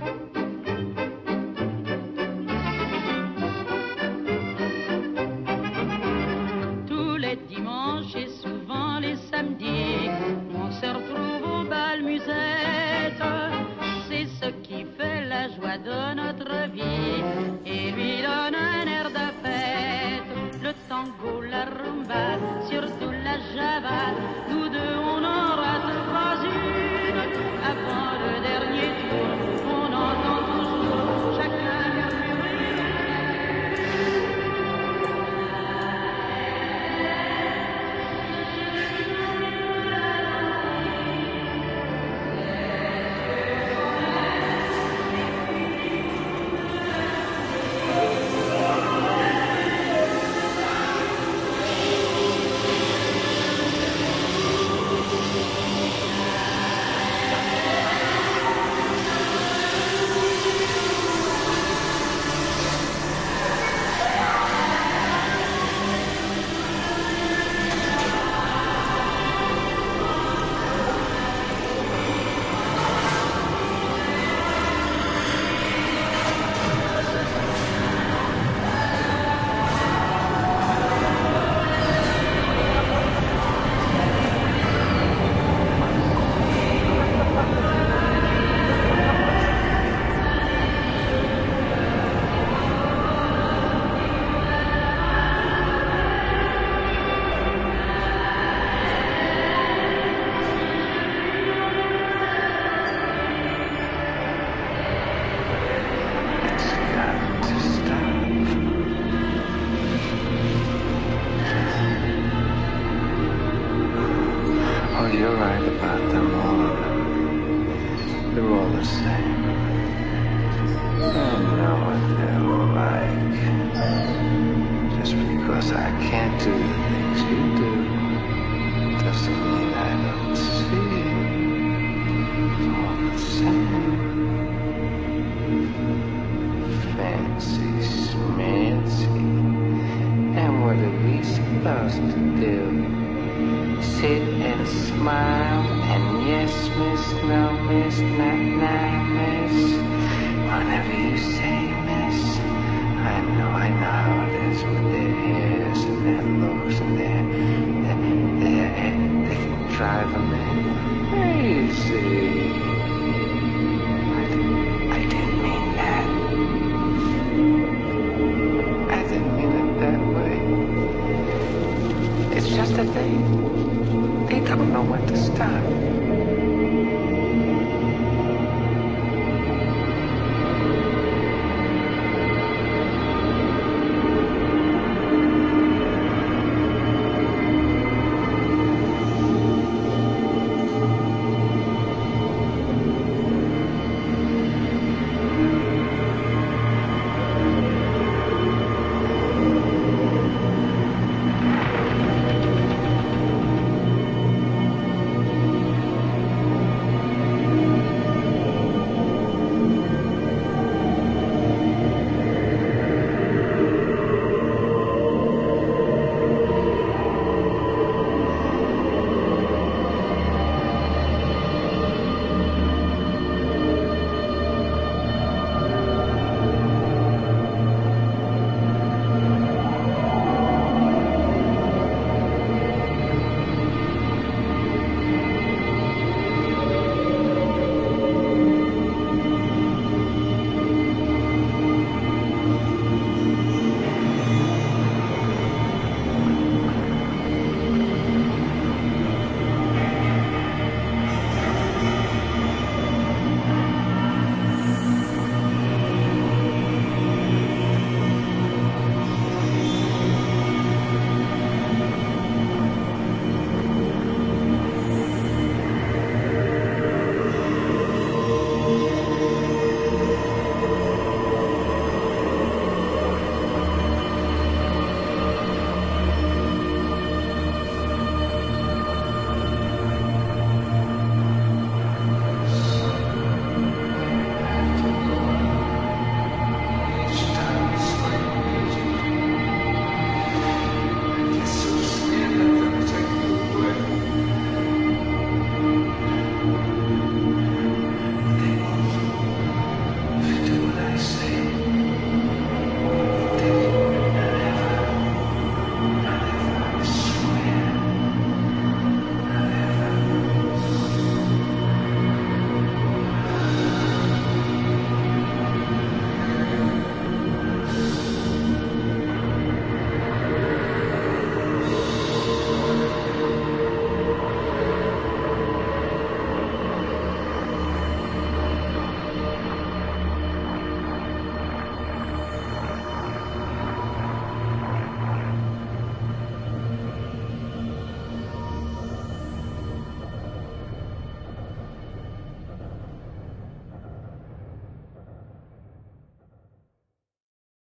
Tous les dimanches et souvent les samedis, on se retrouve au bal musette. C'est ce qui fait la joie de notre vie et lui donne un air de fête. Le tango, la rumba, surtout la java, nous deux on en rate pas une. Avant le dernier tour, on entend toujours chacun murmurer. Oh, you're right about them all. They're all the same. I know what they're like. Just because I can't do the things you do, doesn't mean I don't see it. It's all the same. Fancy schmancy. And what are we supposed to do? Sit and smile and yes, miss, no, miss, not, nah, miss. Whenever you say miss, I know how it is with their ears and their looks and their head. They can drive a man crazy. I didn't mean that. I didn't mean it that way. It's just that they don't know when to stop.